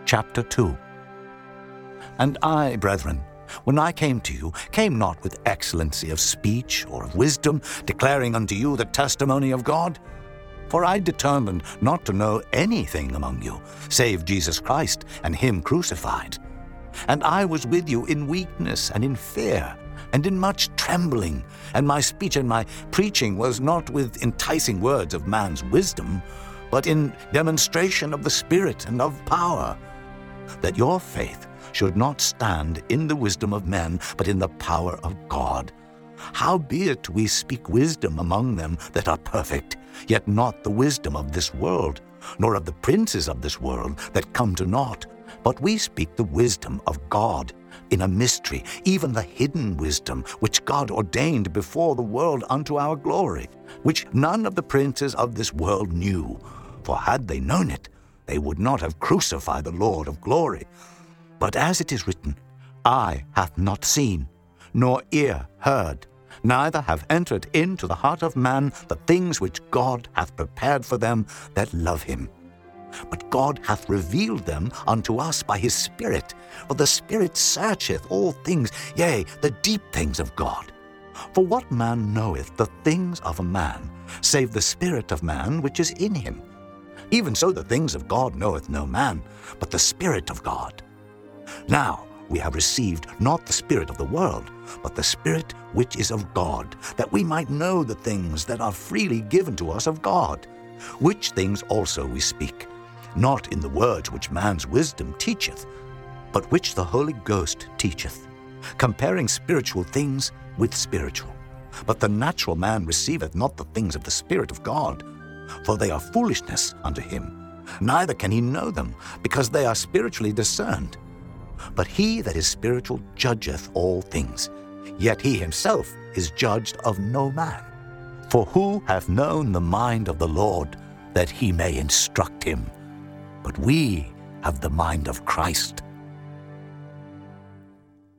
chapter 2. And I, brethren, when I came to you, came not with excellency of speech or of wisdom, declaring unto you the testimony of God. For I determined not to know anything among you, save Jesus Christ and him crucified. And I was with you in weakness and in fear, and in much trembling, and my speech and my preaching was not with enticing words of man's wisdom, but in demonstration of the Spirit and of power, that your faith should not stand in the wisdom of men, but in the power of God. Howbeit we speak wisdom among them that are perfect, yet not the wisdom of this world, nor of the princes of this world that come to naught, but we speak the wisdom of God in a mystery, even the hidden wisdom, which God ordained before the world unto our glory, which none of the princes of this world knew. For had they known it, they would not have crucified the Lord of glory. But as it is written, Eye hath not seen, nor ear heard, neither have entered into the heart of man the things which God hath prepared for them that love him. But God hath revealed them unto us by his Spirit. For the Spirit searcheth all things, yea, the deep things of God. For what man knoweth the things of a man, save the spirit of man which is in him? Even so the things of God knoweth no man, but the Spirit of God. Now we have received not the spirit of the world, but the Spirit which is of God, that we might know the things that are freely given to us of God. Which things also we speak, not in the words which man's wisdom teacheth, but which the Holy Ghost teacheth, comparing spiritual things with spiritual. But the natural man receiveth not the things of the Spirit of God, for they are foolishness unto him, neither can he know them, because they are spiritually discerned. But he that is spiritual judgeth all things, yet he himself is judged of no man. For who hath known the mind of the Lord, that he may instruct him? But we have the mind of Christ.